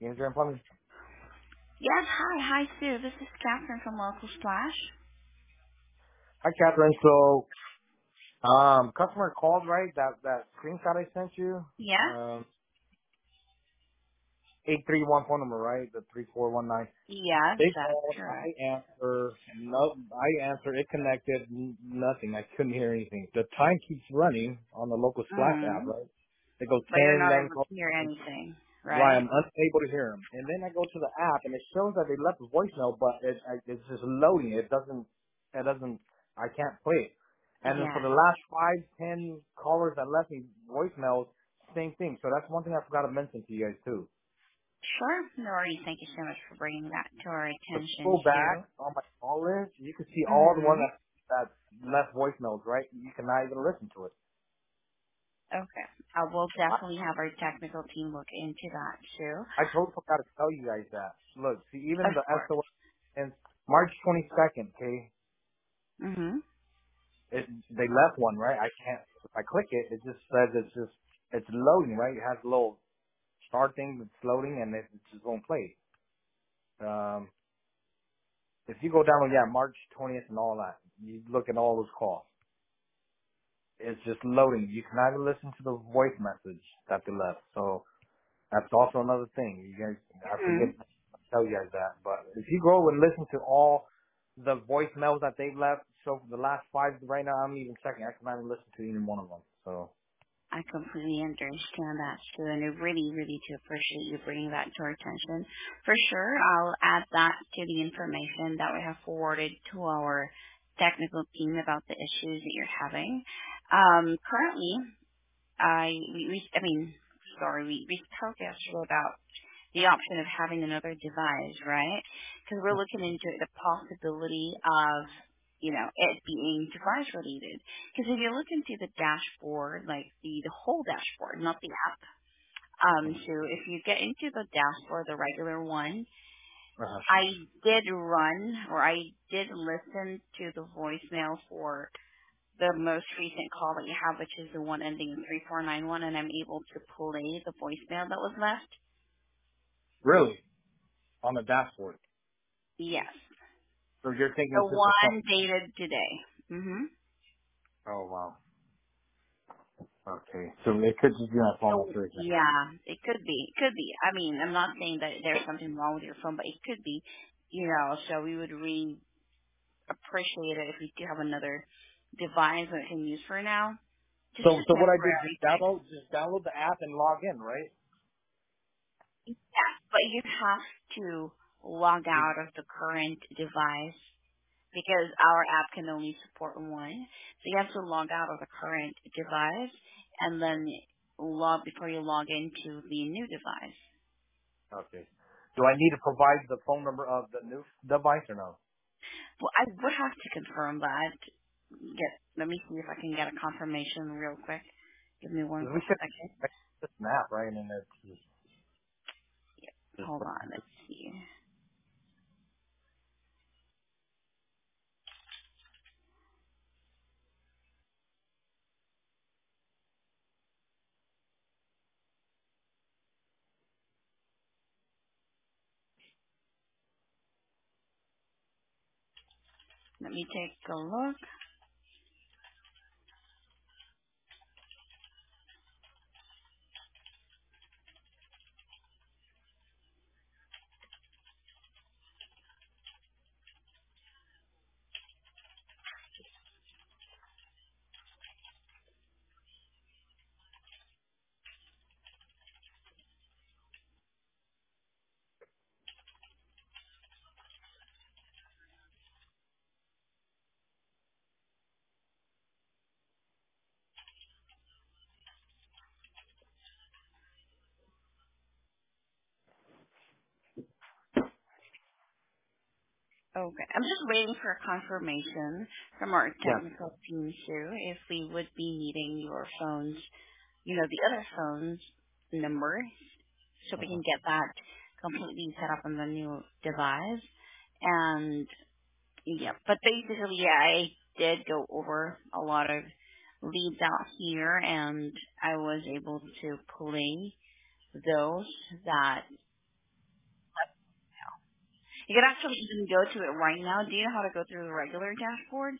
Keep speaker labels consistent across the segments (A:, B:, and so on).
A: Andrew and Plumbing.
B: Yes, hi, Sue. This is Catherine from Local Splash.
A: Hi, Catherine. So, customer called, right? That screenshot I sent you.
B: Yes?
A: 831 phone number, right? The 3419.
B: Yes,
A: They
B: that's
A: called. I
B: correct.
A: answer. No, I answer. It connected. Nothing. I couldn't hear anything. The time keeps running on the local Splash app,
B: Mm-hmm.
A: right? It goes
B: But you're
A: 10,
B: not
A: 11,
B: able to
A: 12.
B: hear anything,
A: Right,
B: right?
A: I'm unable to hear them. And then I go to the app, and it shows that they left a voicemail, but it's just loading. I can't play it. And then for
B: Yes.
A: the last 5, 10 callers that left me voicemails, same thing. So that's one thing I forgot to mention to you guys too.
B: Sure. No worries. Thank you so much for bringing that to our
A: So if you
B: attention,
A: go back
B: Sue.
A: on my call list, you can see all the ones
B: Mm-hmm.
A: that left voicemails, right? You cannot even listen to it.
B: Okay. I will
A: I,
B: definitely have our technical team look into that, Sue.
A: I totally forgot to tell you guys that. Look, see, even
B: Of
A: the
B: course.
A: SOS, and March 22nd, okay?
B: Mm-hmm.
A: They left one, right? I can't, if I click it, it just says it's loading, right? It has a little star thing that's loading and it just won't play. If you go down, yeah, March 20th and all that, you look at all those calls. It's just loading. You can either listen to the voice message that they left. So that's also another thing. You guys, I
B: Mm-hmm.
A: forget to tell you guys that, but if you go and listen to all the voicemails that they've left, so for the last 5 right now, I'm even checking. I cannot even listen to even one of them. So.
B: I completely understand that too, and I really, really do appreciate you bringing that to our attention. For sure, I'll add that to the information that we have forwarded to our technical team about the issues that you're having. Currently, we spoke yesterday about the option of having another device, right? Because we're looking into the possibility of, it being device related. Because if you look into the dashboard, like the whole dashboard, not the app, so if you get into the dashboard, the regular one,
A: Uh-huh.
B: I did run or I did listen to the voicemail for the most recent call that you have, which is the one ending in 3491, and I'm able to play the voicemail that was left.
A: Really? On the dashboard.
B: Yes.
A: So you're thinking
B: The
A: it's just a phone?
B: one dated today. Mhm.
A: Oh wow. Okay. So it could just be my phone
B: So
A: operation.
B: yeah, it could be. It could be. I mean, I'm not saying that there's something wrong with your phone, but it could be. So we would really appreciate it if we do have another device that we can use for now. Just
A: So
B: a
A: what I do,
B: temporary fix.
A: just download the app and log in, right?
B: Yeah, but you have to log
A: You,
B: out of the current device because our app can only support one. So you have to log out of the current device and then log before you log into the new device.
A: okay. Do I need to provide the phone number of the new device or no?
B: Well, I would have to confirm that. Let me see if I can get a confirmation real quick. Give me one
A: Because we
B: quick
A: could
B: second.
A: just an app, right? And it's just
B: Hold on, let's see. Let me take a look. Okay, I'm just waiting for a confirmation from our
A: yeah.
B: technical team too if we would be needing your phone's, the other phone's number so we
A: Uh-huh.
B: can get that completely set up on the new device. And yeah, but basically, yeah, I did go over a lot of leads out here, and I was able to play those that You can actually even go to it right now. Do you know how to go through the regular dashboard?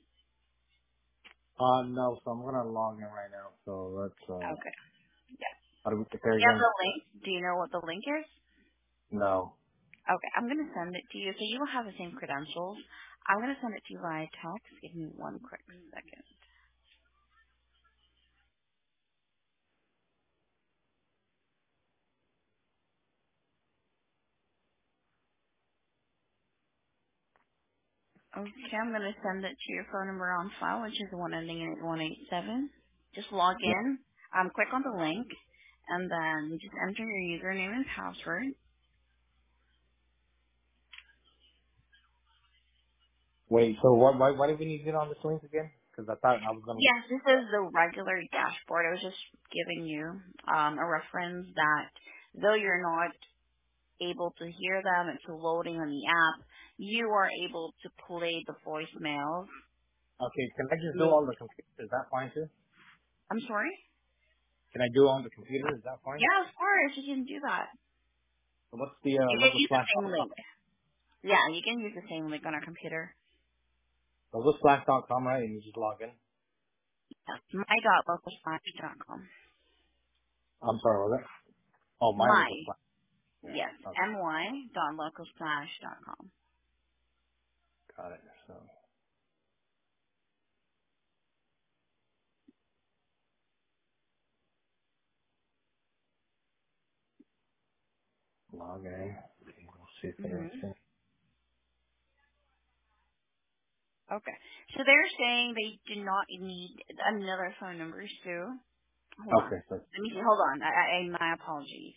A: No, so I'm gonna log in right now. So let's,
B: Okay. Yeah.
A: how do we get there
B: You have
A: again?
B: the link. Do you know what the link is?
A: No.
B: Okay, I'm going to send it to you. So you will have the same credentials. I'm going to send it to you via text. Give me one quick second. Okay, I'm going to send it to your phone number on file, which is the one ending in 8187. Just log
A: Yeah.
B: in, click on the link, and then just enter your username and password.
A: Wait, so why do we need to get on this link again? Because I thought I was gonna get,
B: Yes, this is the regular dashboard. I was just giving you a reference that though you're not able to hear them, it's loading on the app, you are able to play the voicemails.
A: okay, can I just do it on the computer? Is that fine too?
B: I'm sorry?
A: Can I do it on the computer? Is that fine?
B: Yeah, of course, you can do that.
A: So what's the,
B: You can use the same
A: localslash.com?
B: link. Yeah, you can use the same link on our computer.
A: Localslash.com, right? And you just log in?
B: My.localsplash.com.
A: I'm sorry, was that? Oh, my
B: My,
A: local slash.
B: yes,
A: Yeah. Okay,
B: my.localsplash.com.
A: got it. So, log in. Okay, we'll see if it
B: Mm-hmm.
A: works.
B: Okay. So they're saying they do not need another phone number, Sue. Hold on.
A: Okay, so
B: Let me see. Hold on. My apologies.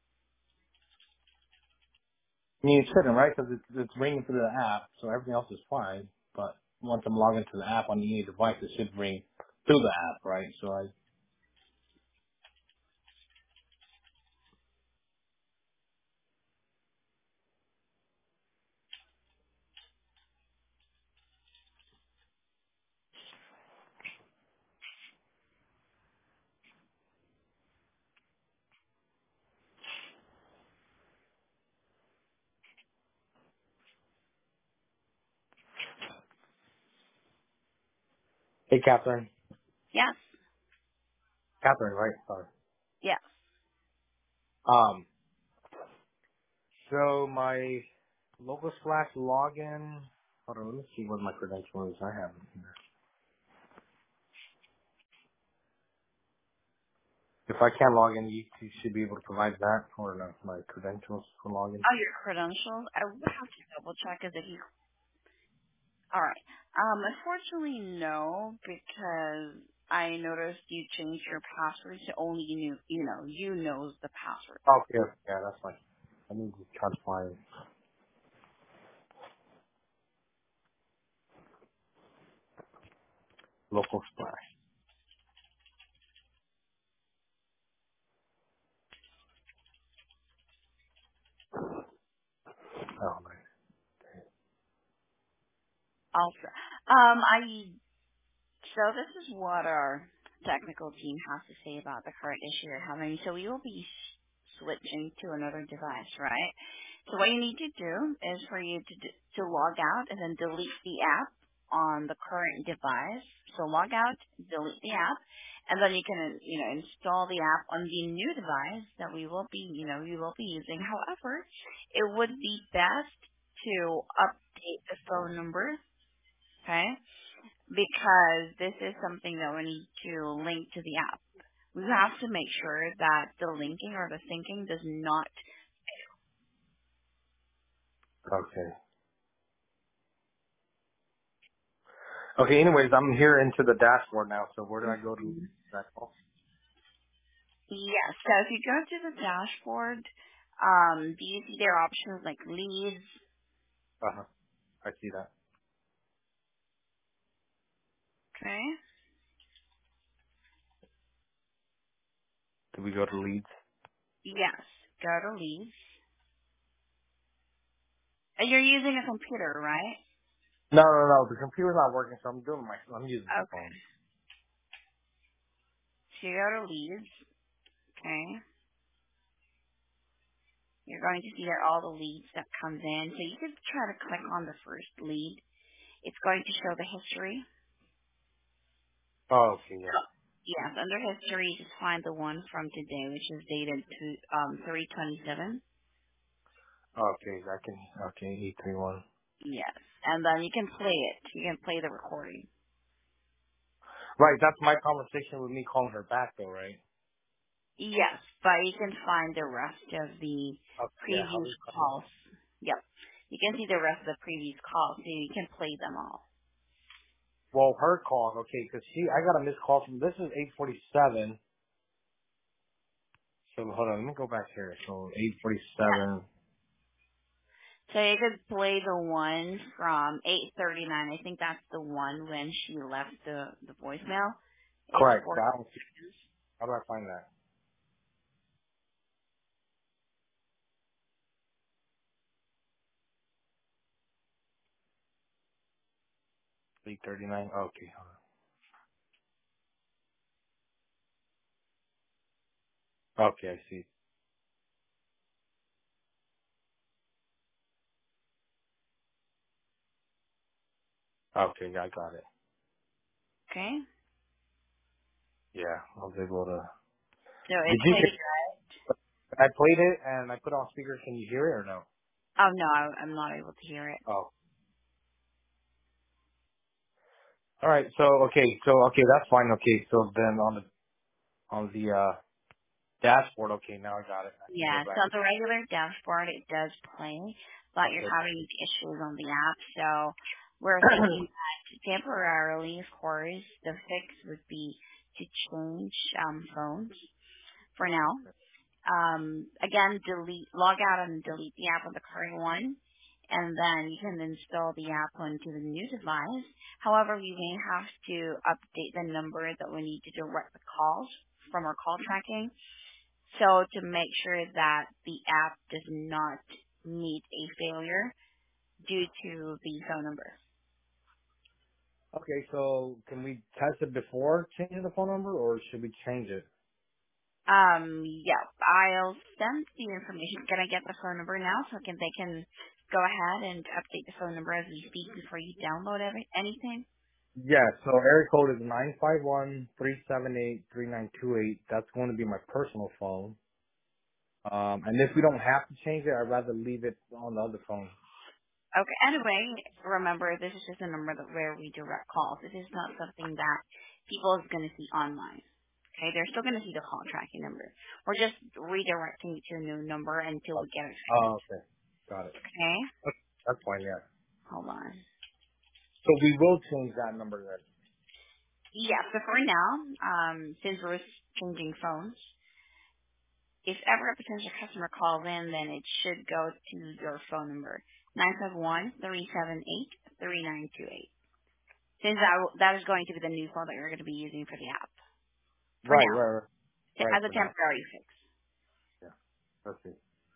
A: I mean, it shouldn't, right? Because it's ringing through the app, so everything else is fine. But once I'm logged into the app on any device, it should ring through the app, right? So I, hey, Catherine.
B: Yes.
A: Catherine, right? Sorry.
B: Yes.
A: Um, so my local slash login. Hold on, let me see what my credential is. I have it here. If I can't log in, you should be able to provide that or my credentials for login.
B: Oh, your credentials? I would have to double check as if you. All right. Unfortunately, no, because I noticed you changed your password to only you knows the password.
A: Okay, yeah, that's fine. I need to try to find local splash. Oh, man.
B: Also, I so this is what our technical team has to say about the current issue you're having. So we will be switching to another device, right? So what you need to do is for you to log out and then delete the app on the current device. So log out, delete the app, and then you can install the app on the new device that you will be using. However, it would be best to update the phone number, okay? Because this is something that we need to link to the app. We have to make sure that the linking or the syncing does not.
A: Okay. Okay, anyways, I'm here into the dashboard now, so where do I go to
B: Mhm.
A: that call?
B: Yes. So if you go to the dashboard, do you see there are options like leads?
A: Uh-huh. I see that.
B: Okay.
A: Do we go to leads?
B: Yes. Go to leads. And you're using a computer, right?
A: No. The computer's not working, so I'm using my
B: Okay.
A: phone.
B: So you go to leads. Okay. you're going to see there all the leads that comes in. So you can try to click on the first lead. It's going to show the history.
A: Oh, okay, yeah.
B: Yes, under history, just find the one from today, which is dated to 327.
A: Okay, I can, okay, 831.
B: Yes, and then you can play it. You can play the recording.
A: Right, that's my conversation with me calling her back though, right?
B: Yes, but you can find the rest of the
A: Okay, yeah, how
B: previous
A: do you call it?
B: calls. Yep, you can see the rest of the previous calls, so you can play them all.
A: Well, her call, okay, because I got a missed call from, this is 847. So hold on, let me go back here. So
B: Yes.
A: 847.
B: So you could play the one from 8:39. I think that's the one when she left the voicemail. It's
A: Correct.
B: for
A: That one. How do I find that? 839. Okay, hold on. Okay, I see. Okay, I got it.
B: okay.
A: Yeah, I was able to.
B: So it
A: Did you
B: played.
A: get? I played it and I put it on speaker. Can you hear it or no?
B: Oh no, I'm not able to hear it.
A: Oh. All right. So okay, that's fine. Okay, so then on the dashboard. Okay, now I got it. I can go
B: Yeah, so
A: back.
B: the regular dashboard it does play, but you're
A: Okay.
B: having issues on the app. So we're thinking that temporarily, of course, the fix would be to change phones for now. Again, log out and delete the app on the current one, and then you can install the app onto the new device. However, we may have to update the number that we need to direct the calls from our call tracking. So to make sure that the app does not meet a failure due to the phone number.
A: Okay, so can we test it before changing the phone number, or should we change it?
B: Yeah, I'll send the information. Can I get the phone number now so they can go ahead and update the phone number as we speak before you download anything?
A: Yeah, so area code is 951-378-3928. That's going to be my personal phone. And if we don't have to change it, I'd rather leave it on the other phone.
B: Okay. Anyway, remember this is just a number where we direct calls. This is not something that people is going to see online. Okay, they're still going to see the call tracking number. We're just redirecting it to a new number until we get it fixed.
A: Oh, okay. Got it.
B: Okay,
A: Okay, that's fine, yeah.
B: hold on.
A: So we will change that number then.
B: Yeah, so for now, since we're changing phones, if ever a potential customer calls in, then it should go to your phone number, 951-378-3928. Since that is going to be the new phone that you're going to be using for the app. For
A: Right,
B: now.
A: right, right. Right,
B: As a
A: for now.
B: temporary fix.
A: Yeah. Perfect.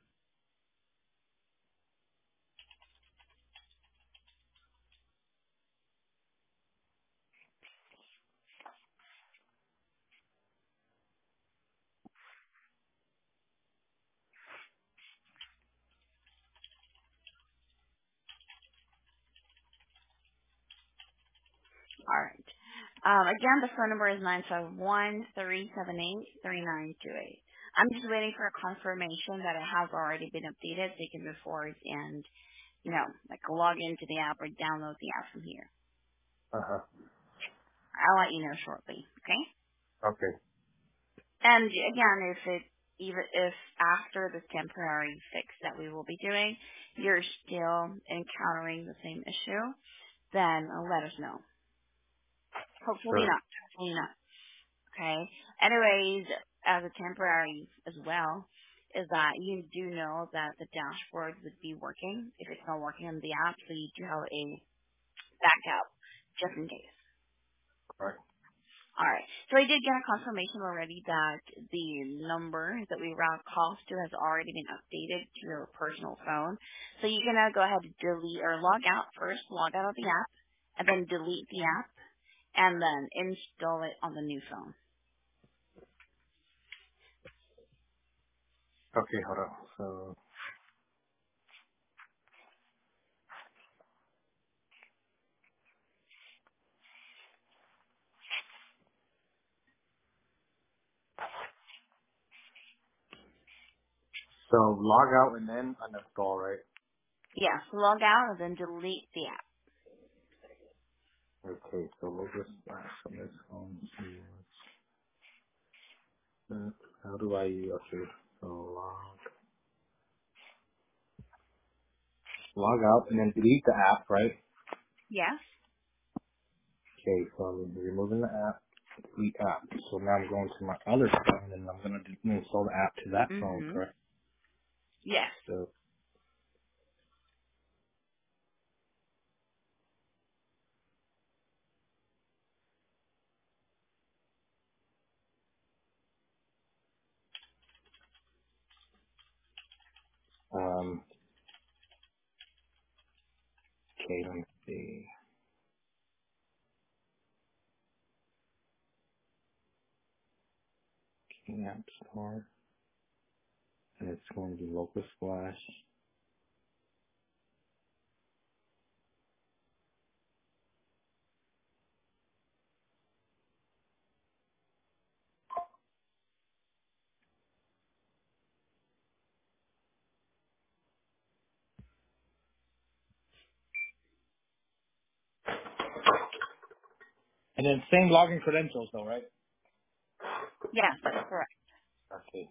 B: All right. Again, the phone number is 951-378-3928. I'm just waiting for a confirmation that it has already been updated so you can move forward and, like log into the app or download the app from here.
A: Uh-huh.
B: I'll let you know shortly, okay?
A: Okay.
B: And again, even if after this temporary fix that we will be doing, you're still encountering the same issue, then let us know. Hopefully
A: Sure.
B: not. Hopefully not. Okay. Anyways, as a temporary as well, is that you do know that the dashboard would be working if it's not working on the app, so you do have a backup just in case.
A: Right.
B: All right. So I did get a confirmation already that the number that we route calls to has already been updated to your personal phone. So you can now go ahead and delete or log out first, log out of the app, and then delete the app, and then install it on the new phone.
A: Okay, hold on. So, So log out and then uninstall, right?
B: Yeah, so log out and then delete the app.
A: Okay, so we'll just on this phone. See how do I use okay? So log out and then delete the app, right?
B: Yes.
A: Okay, so I'm removing the app, delete app. So now I'm going to my other phone and I'm gonna install the app to that phone,
B: Mhm.
A: correct?
B: Yes.
A: So okay, let me see. Okay, App Store, and it's going to be Local Splash. And then same login credentials though, right?
B: Yes, that's correct.
A: Okay.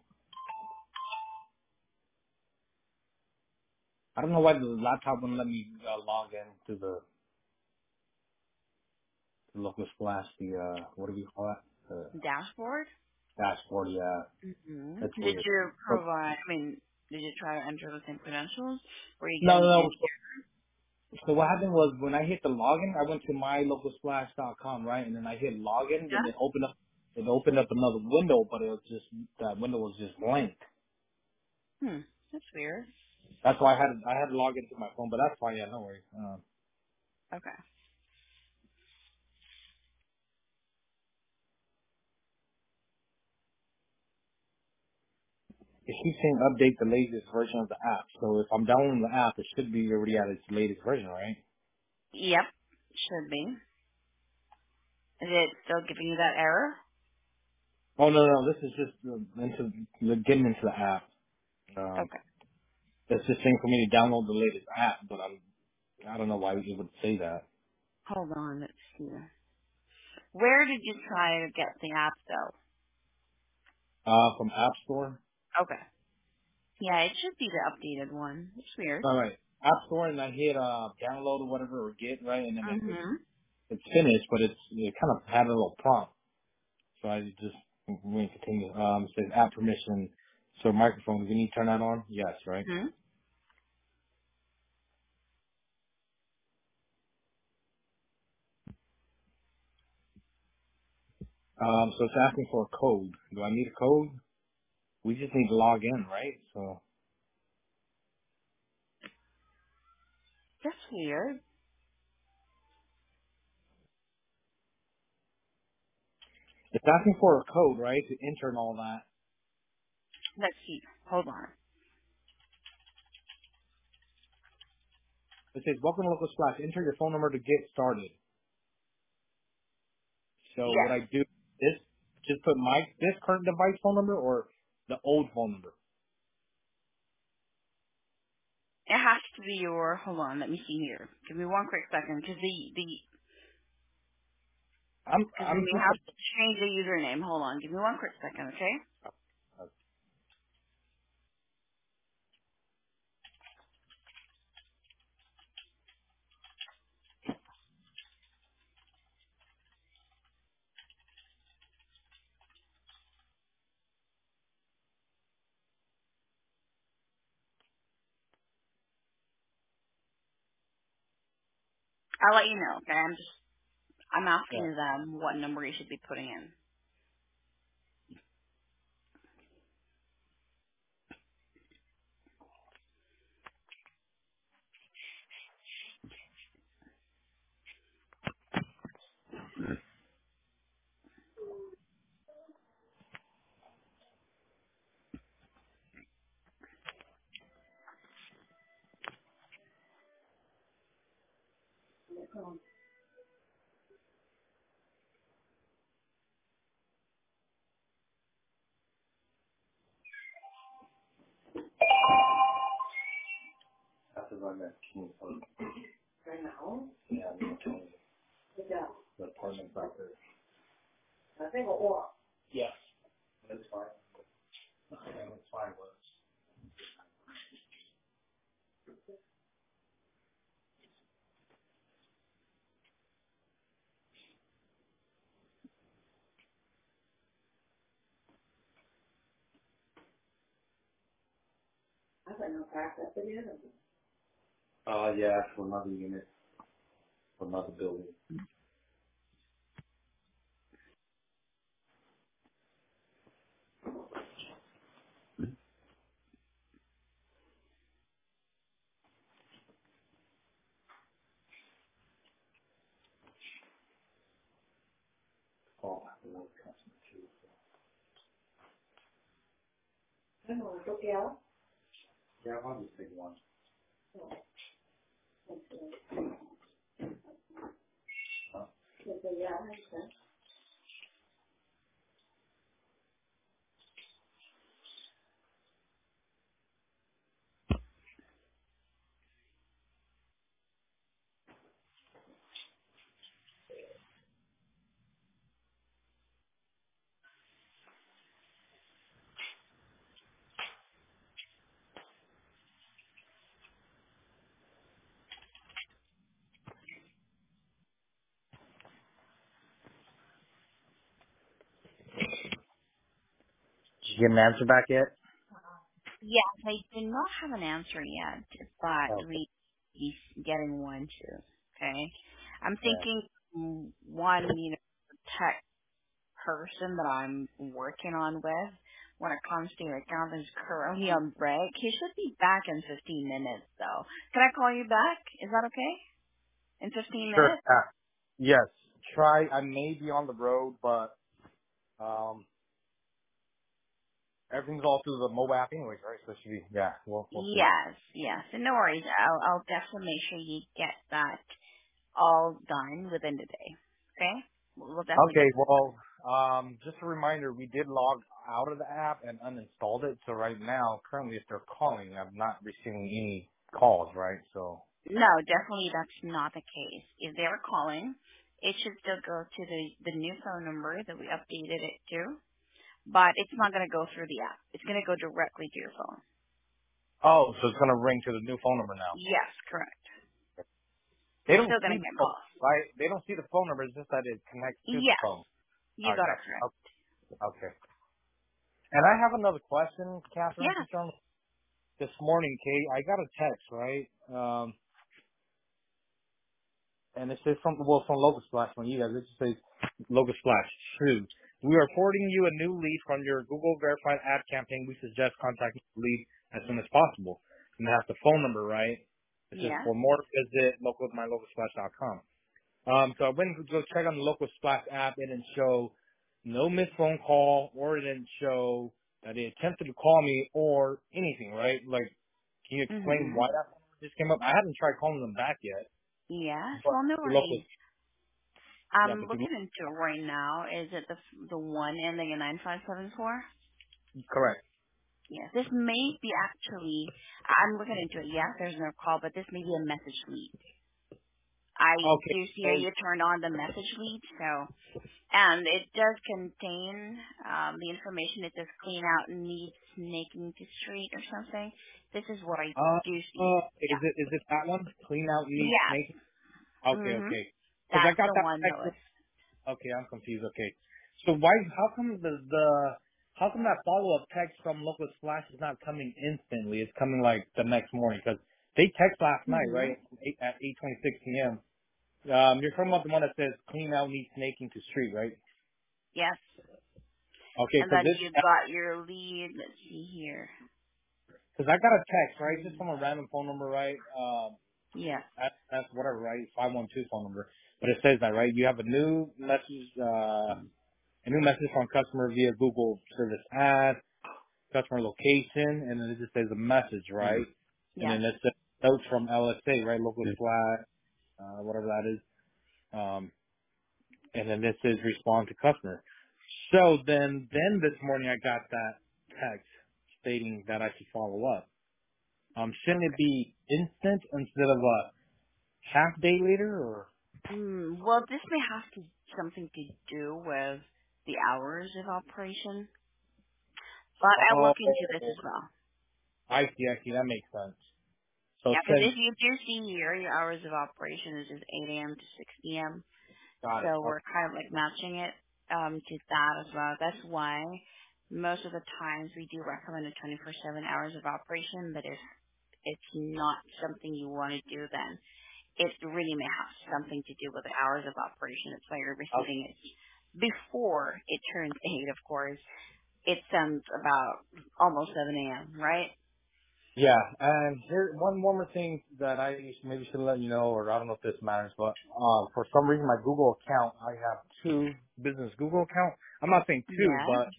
A: I don't know why the laptop wouldn't let me log in to the Local Splash, the what do we call it? The
B: Dashboard.
A: dashboard. Yeah,
B: Mhm.
A: that's
B: Did
A: weird.
B: you
A: Oh,
B: provide? I mean, did you try to enter the same credentials? Were you
A: no, no,
B: getting
A: no.
B: in?
A: So what happened was when I hit the login, I went to mylocalsplash.com, right? And then I hit login, then
B: Yeah.
A: it opened up another window, but it was just, that window was just blank.
B: That's weird.
A: That's why I had to log into my phone, but that's fine. Yeah, no worries.
B: Okay.
A: It keeps saying update the latest version of the app. So if I'm downloading the app, it should be already at its latest version, right?
B: Yep. Should be. Is it still giving you that error?
A: Oh no, no, this is just getting into the app.
B: Okay.
A: It's just saying for me to download the latest app, but I don't know why it would say that.
B: Hold on. Let's see. Where did you try to get the app though?
A: From App Store.
B: Okay. Yeah, it should be the updated one. It's weird.
A: All right. App Store, and I hit download or whatever or get, right, and then
B: Mhm.
A: it's finished, but it kind of had a little prompt, so I just went continue. It says app permission, so microphone. Do we need to turn that on? Yes, right.
B: Mhm.
A: So it's asking for a code. Do I need a code? We just need to log in, right? So
B: That's weird.
A: it's asking for a code, right, to enter and all that.
B: Let's see. Hold on.
A: It says welcome to Local Splash. Enter your phone number to get started. So what
B: Yes.
A: I do is just put this current device phone number or the old phone number.
B: It has to be your. Hold on. Let me see here. Give me one quick second, because because we
A: I'm
B: may
A: just
B: have to change the username. Hold on. Give me one quick second, okay? I'll let you know. Okay. I'm
A: yeah.
B: asking them what number you should be putting in.
A: run that King Fund. Right now? Yeah, I'm gonna tell you. The apartment's out there. Yes. That's fine. Okay, that's fine with us. Yeah, for another unit, for another building. Oh, I have another customer too. Yeah, I'll just take one. Huh? Did you get an answer back yet?
B: Yes, I do not have an answer yet, but
A: Okay.
B: we he's getting one too. Okay, I'm
A: Yeah.
B: thinking one, tech person that I'm working on with when it comes to your account is currently on break. He should be back in 15 minutes though. Can I call you back? Is that okay? In 15
A: Sure.
B: minutes?
A: Yes. Try. I may be on the road, but everything's all through the mobile app anyways, right? So it should be. Yeah. We'll see.
B: Yes, yes. And no worries. I'll definitely make sure you get that all done within the day. Okay? We'll definitely
A: Okay.
B: get that done.
A: Well, just a reminder, we did log out of the app and uninstalled it. So right now, currently, if they're calling, I'm not receiving any calls, right? So.
B: No, definitely that's not the case. If they were calling, it should still go to the new phone number that we updated it to, but it's not going to go through the app. It's going to go directly to your phone.
A: Oh, so it's gonna ring to the new phone number now.
B: Yes, correct.
A: They
B: You're
A: don't
B: still going
A: see
B: to
A: the
B: get
A: phone,
B: calls.
A: right? They don't see the phone number. It's just that it connects to the
B: Yes,
A: phone.
B: you
A: I
B: got
A: got
B: it
A: you.
B: correct.
A: Okay. And I have another question, Catherine,
B: Yes.
A: since you're on this morning, Kate. I got a text, right? And it says something, well, from Locust Splash from you guys. It just says, Locust Splash, true. We are forwarding you a new lead from your Google verified ad campaign. We suggest contacting the lead as soon as possible. And it has the phone number, right? It says,
B: Yes.
A: for more, visit mylocalsplash.com. So I went to go check on the Local Splash app. It didn't show no missed phone call, or it didn't show that they attempted to call me or anything, right? Like, can you explain
B: Mhm.
A: why that just came up? I haven't tried calling them back yet,
B: Yes.
A: but
B: Well, no
A: the local,
B: worries.
A: yeah,
B: I'm
A: but the
B: looking into it right now. Is it the one ending in 9574?
A: correct.
B: Yes. This may be actually. I'm looking into it. Yes, there's no call, but this may be a message lead. I
A: Okay,
B: do see
A: so
B: that you turned on the message lead, and it does contain the information. It says clean out needs snaking to street or something. This is what I do see.
A: is
B: Yeah.
A: it that one? Clean out needs
B: Yes.
A: snake. Okay,
B: Mhm.
A: okay. Because I
B: That's
A: got
B: the
A: that
B: one that
A: text.
B: was.
A: Okay, I'm confused. Okay. So why, how come how come that follow-up text from Local Splash is not coming instantly? It's coming like the next morning because they text last night,
B: Mhm.
A: right? At 8:26 p.m. You're talking about the one that says clean out needs snaking to street, right?
B: Yes.
A: Okay,
B: And then
A: because
B: you got your lead. Let's see here.
A: I got a text, right? Just from a random phone number, right?
B: Yes.
A: That's whatever, right? 512 phone number. But it says that, right? You have a new message, from customer via Google service ad, customer location, and then it just says a message, right? And
B: Yes.
A: then it says notes from LSA, right? Local flat, whatever that is. And then this says respond to customer. So then this morning I got that text stating that I should follow up. Shouldn't it be instant instead of a half day later or?
B: Well, this may have something to do with the hours of operation, but I'll
A: Oh,
B: look into this as well.
A: I see. That makes sense. So
B: Yeah, because
A: since
B: if you do see here, your hours of operation is just 8 a.m. to 6 p.m.
A: got it.
B: So we're kind of like matching it to that as well. That's why most of the times we do recommend a 24/7 hours of operation. But if it's not something you want to do, then it really may have something to do with the hours of operation. That's why you're
A: Okay.
B: receiving it before it turns 8, of course. It sounds about almost 7 a.m., right?
A: Yeah, and here one more thing that I maybe should let you know, or I don't know if this matters, but for some reason my Google account, I have two business Google accounts. I'm not saying two,
B: Yeah.
A: but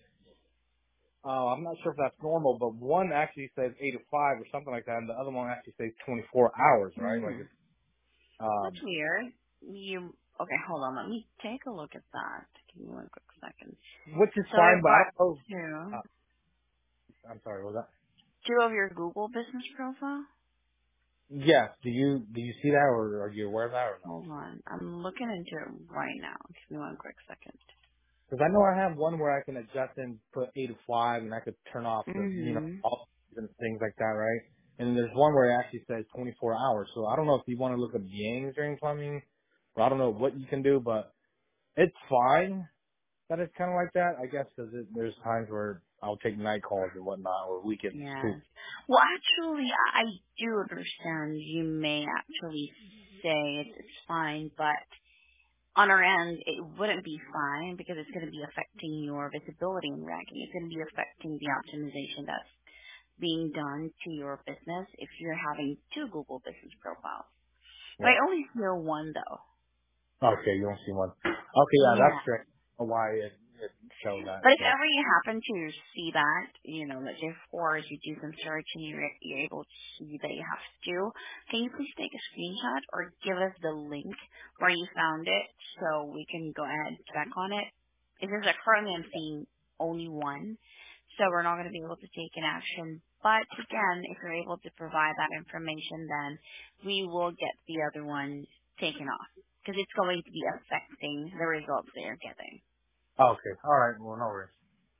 A: I'm not sure if that's normal. But one actually says 8 to 5 or something like that, and the other one actually says 24 hours, right? Like
B: Hmm.
A: it's
B: That's weird. Okay, hold on. Let me take a look at that. Give me one quick second.
A: which is
B: So
A: fine,
B: I've
A: but I
B: got
A: don't know.
B: two.
A: I'm sorry, what was that?
B: Two of your Google business profile?
A: Yes. Do you see that, or are you aware of that, or no?
B: Hold on. I'm looking into it right now. Give me one quick second.
A: Because I know I have one where I can adjust and put 8 to 5, and I could turn off the,
B: Mm-hmm.
A: all and things like that, right? And there's one where it actually says 24 hours. So I don't know if you want to look up Yang during plumbing, or I don't know what you can do, but it's fine that it's kind of like that, I guess, because there's times where I'll take night calls and whatnot, or weekends too.
B: Yes. Well, actually, I do understand you may actually say it's fine, but on our end, it wouldn't be fine because it's going to be affecting your visibility and ranking. It's going to be affecting the optimization that's being done to your business if you're having two Google business profiles. But I
A: Yeah.
B: only hear one though.
A: Okay, you don't see one. Okay, yeah,
B: Yeah.
A: that's strange. Why it showed that.
B: But if
A: So
B: ever you happen to see that, let's say for as you do some search and you're able to see that you have to, can you please take a screenshot or give us the link where you found it so we can go ahead and check on it? Because currently I'm seeing only one, so we're not going to be able to take an action. But again, if you're able to provide that information, then we will get the other one taken off because it's going to be affecting the results they are getting.
A: okay, all right, well, no worries.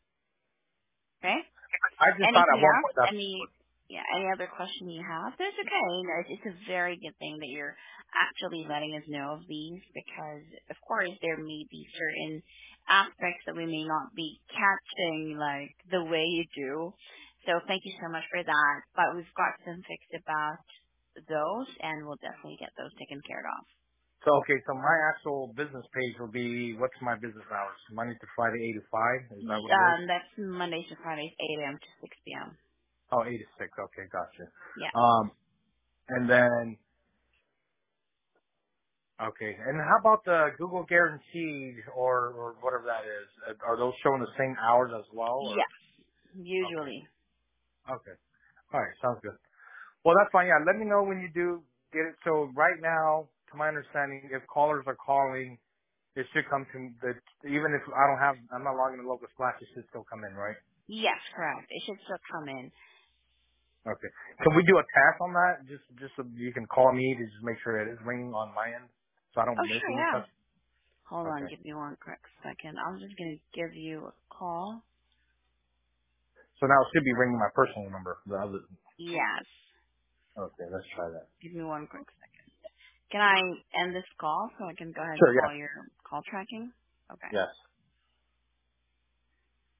B: Okay?
A: I just thought at
B: Anything
A: one
B: else?
A: point that.
B: Any other question you have? That's okay. It's a very good thing that you're actually letting us know of these because, of course, there may be certain aspects that we may not be catching like the way you do. So thank you so much for that. But we've got some fixed about those, and we'll definitely get those taken care of.
A: So okay, so my actual business page will be what's my business hours? Monday to Friday, 8 to 5. Is that what it is?
B: That's Mondays to Fridays, 8 a.m. to 6 p.m.
A: Oh, 8 to 6. Okay, gotcha.
B: Yeah.
A: And then okay, and how about the Google Guaranteed or whatever that is? Are those showing the same hours as well? Or
B: Yes,
A: okay,
B: usually.
A: okay, all right, sounds good. Well, that's fine. Yeah, let me know when you do get it. So right now, to my understanding, if callers are calling, it should come to the even if I'm not logging the local splash, it should still come in, right?
B: Yes, correct. It should still come in.
A: Okay. Can we do a test on that? Just so you can call me to just make sure it is ringing on my end, so I don't
B: Oh,
A: miss
B: sure,
A: any
B: yeah.
A: customers.
B: Hold on,
A: Okay.
B: give me one quick second. I'm just going to give you a call.
A: So now it should be ringing my personal number. The other.
B: Yes.
A: Okay, let's try that.
B: Give me one quick second. Can I end this call so I can go ahead and
A: Sure. Yeah.
B: call your call tracking? Okay.
A: Yes.